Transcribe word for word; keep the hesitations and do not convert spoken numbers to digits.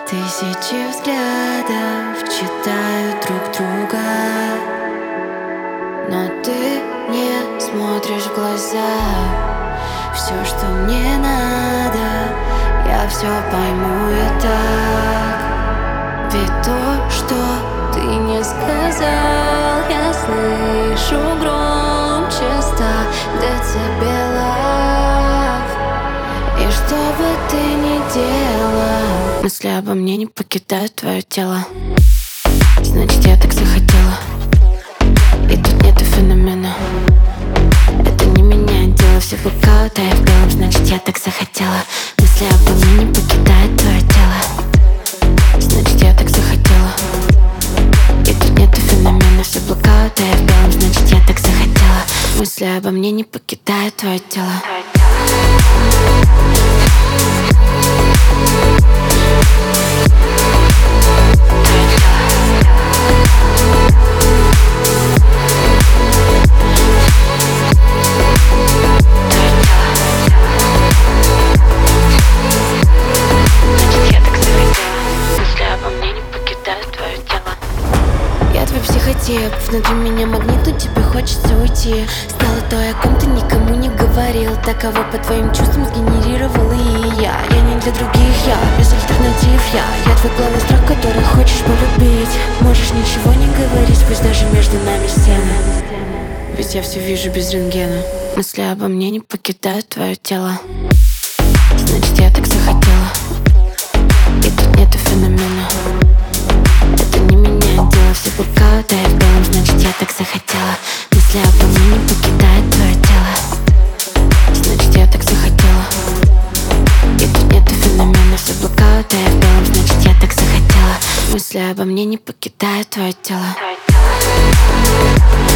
Тысячи взглядов читают друг друга, но ты не смотришь в глаза. Все, что мне надо, я все пойму и так. Ведь то, что ты не сказал, я слышу громче ста децибелов. И что бы ты ни делал, мысли обо мне не покидают твое тело. Значит, я так захотела, и тут нету феномена. Это не меняет дело, все блокауты, я в белом. Значит, я так захотела, мысли обо мне не покидают твое тело. Значит, я так захотела, и тут нету феномена. Все блокауты, я в белом. Значит, я так захотела, мысли обо мне не покидают твое тело. Я твой психотип, внутри меня магнит, но тебе хочется уйти. Стало той, о ком ты никому не говорил. Так кого по твоим чувствам сгенерировал и я. Я не для других, я без альтернатив. Я, я твой главный страх, который хочешь полюбить. Можешь ничего не говорить, пусть даже между нами стены. Ведь я все вижу без рентгена. Мысли обо мне не покидают твое тело. Значит, я так захотела, и тут нету феномена. Это не меняет дело, все блокауты, я в белом. Значит, я так захотела, мысли обо мне не покидают твое тело. Значит, я так захотела, и тут нету феномена. Все блокауты, я в белом. Значит, я так захотела, мысли обо мне не покидают твое тело.